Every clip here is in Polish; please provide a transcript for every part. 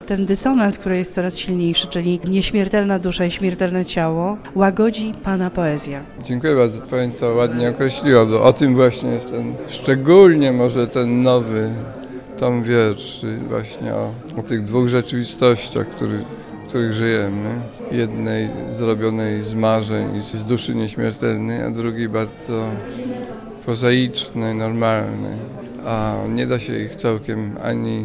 ten dysonans, który jest coraz silniejszy, czyli nieśmiertelna dusza i śmiertelne ciało, łagodzi pana poezja. Dziękuję bardzo, pani to ładnie określiła, bo o tym właśnie jest szczególnie może ten nowy tom wierszy, właśnie o tych dwóch rzeczywistościach, w których żyjemy. Jednej zrobionej z marzeń i z duszy nieśmiertelnej, a drugiej bardzo prozaicznej, normalnej. A nie da się ich całkiem ani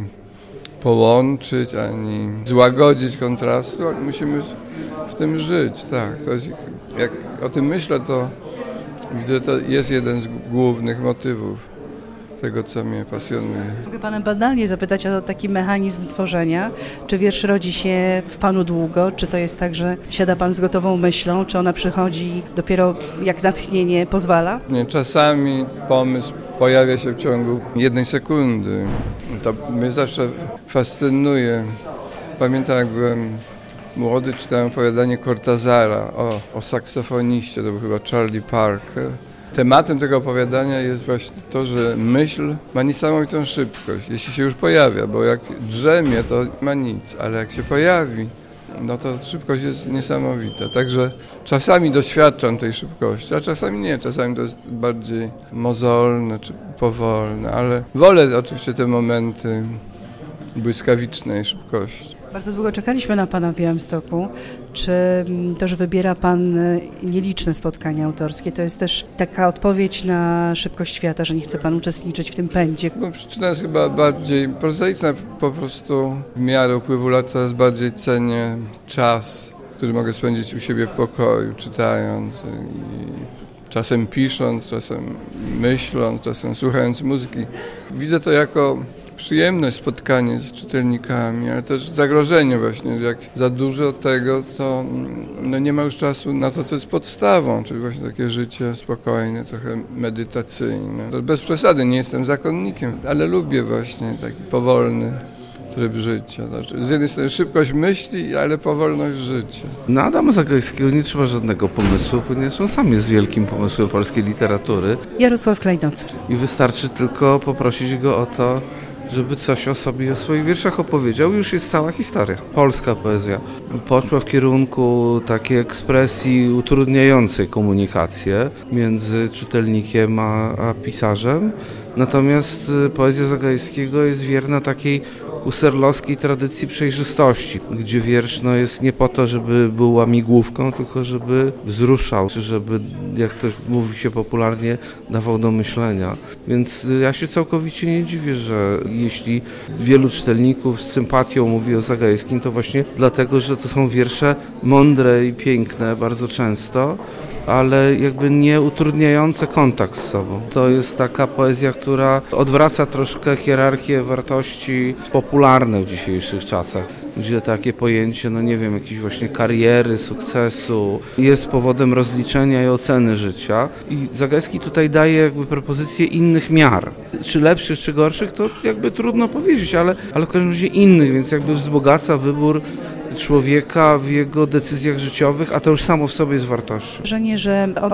połączyć, ani złagodzić kontrastu, ale musimy w tym żyć, tak. To jest, jak o tym myślę, to widzę, że to jest jeden z głównych motywów tego, co mnie pasjonuje. Mogę pana banalnie zapytać o taki mechanizm tworzenia. Czy wiersz rodzi się w panu długo? Czy to jest tak, że siada pan z gotową myślą? Czy ona przychodzi dopiero jak natchnienie pozwala? Nie, czasami pomysł pojawia się w ciągu 1 sekundy. To mnie zawsze fascynuje. Pamiętam, jak byłem młody, czytałem opowiadanie Cortázara o saksofoniście, to był chyba Charlie Parker. Tematem tego opowiadania jest właśnie to, że myśl ma niesamowitą szybkość, jeśli się już pojawia, bo jak drzemie, to ma nic, ale jak się pojawi, no to szybkość jest niesamowita. Także czasami doświadczam tej szybkości, a czasami nie. Czasami to jest bardziej mozolne czy powolne, ale wolę oczywiście te momenty błyskawicznej szybkości. Bardzo długo czekaliśmy na pana w Białymstoku. Czy to, że wybiera pan nieliczne spotkania autorskie, to jest też taka odpowiedź na szybkość świata, że nie chce pan uczestniczyć w tym pędzie? No, przyczyna jest chyba bardziej prozaiczna. Po prostu w miarę upływu lat coraz bardziej cenię czas, który mogę spędzić u siebie w pokoju, czytając i czasem pisząc, czasem myśląc, czasem słuchając muzyki. Widzę to jako przyjemność spotkanie z czytelnikami, ale też zagrożenie właśnie, jak za dużo tego, to nie ma już czasu na to, co jest podstawą, czyli właśnie takie życie spokojne, trochę medytacyjne. Bez przesady, nie jestem zakonnikiem, ale lubię właśnie taki powolny tryb życia. Znaczy, z jednej strony szybkość myśli, ale powolność życia. Na Adama Zagajskiego nie trzeba żadnego pomysłu, ponieważ on sam jest wielkim pomysłem polskiej literatury. Jarosław Klejnocki. I wystarczy tylko poprosić go o to, żeby coś o sobie i o swoich wierszach opowiedział. Już jest cała historia. Polska poezja poszła w kierunku takiej ekspresji utrudniającej komunikację między czytelnikiem a pisarzem. Natomiast poezja Zagajskiego jest wierna takiej husserlowskiej tradycji przejrzystości, gdzie wiersz jest nie po to, żeby był łamigłówką, tylko żeby wzruszał, czy żeby, jak to mówi się popularnie, dawał do myślenia. Więc ja się całkowicie nie dziwię, że jeśli wielu czytelników z sympatią mówi o Zagajskim, to właśnie dlatego, że to są wiersze mądre i piękne bardzo często, ale jakby nie utrudniające kontakt z sobą. To jest taka poezja, która odwraca troszkę hierarchię wartości popularne w dzisiejszych czasach, gdzie takie pojęcie, jakiejś właśnie kariery, sukcesu jest powodem rozliczenia i oceny życia. I Zagajski tutaj daje jakby propozycję innych miar. Czy lepszych, czy gorszych, to jakby trudno powiedzieć, ale w każdym razie innych, więc jakby wzbogaca wybór człowieka w jego decyzjach życiowych, a to już samo w sobie jest wartością. Wrażenie, że